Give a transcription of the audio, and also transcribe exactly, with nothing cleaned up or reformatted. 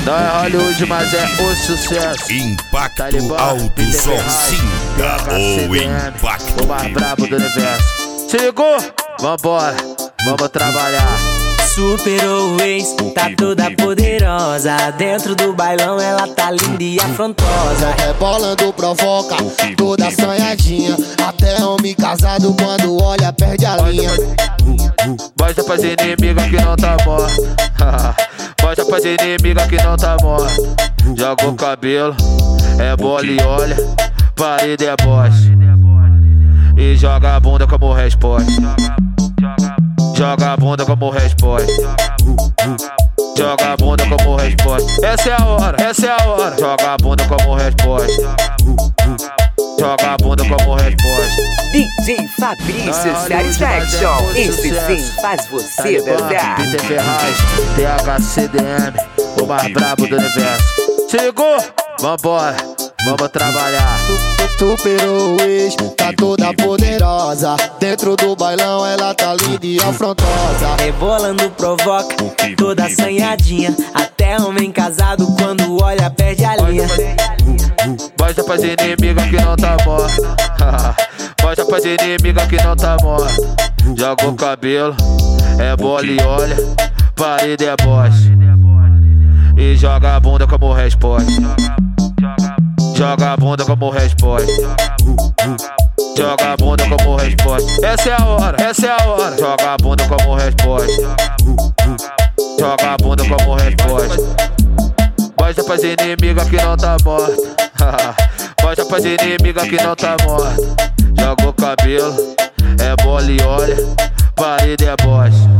Não é Hollywood, mas é o sucesso. Impacto Talibã, Alto Som Sinta ou Impacto. O mais brabo do universo. Se ligou? Vambora, vamos trabalhar. Superou o ex, tá toda poderosa. Dentro do bailão ela tá linda e afrontosa. Rebolando provoca, toda sonhadinha. Até homem casado quando olha perde a linha. Mostra pras inimigas que não tá morta. Mostra pras inimigas que não tá morta. Joga o cabelo, é bola e olha. Parede é boss. E joga a bunda como resposta. Joga a bunda como resposta. Joga a bunda como resposta. Essa é a hora, essa é a hora. Joga a bunda como resposta. Joga a bunda como resposta. D J Fabrício Satisfaction. Esse sim faz você dançar. Peter Ferraz, T H C D M, o mais brabo do universo. Se ligou? Vambora, vamos trabalhar. Superou o ex, tá toda poderosa. Dentro do bailão ela tá linda e afrontosa. Rebolando provoca, toda assanhadinha. Até homem casado quando olha perde a linha. Mostra pras inimigas que não tá morta. Mostra pras inimigas que não tá morta. Joga o cabelo, é bola e olha. Parede é boss. E joga a bunda como resposta. Joga a bunda como resposta. Joga a bunda como resposta. Essa é a hora, essa é a hora. Joga a bunda como resposta. Joga a bunda como resposta. Mostra pras inimigas que não tá morta. Mostra pras inimigas que não tá morta. Joga o cabelo, é bola e olha. Parede é boss.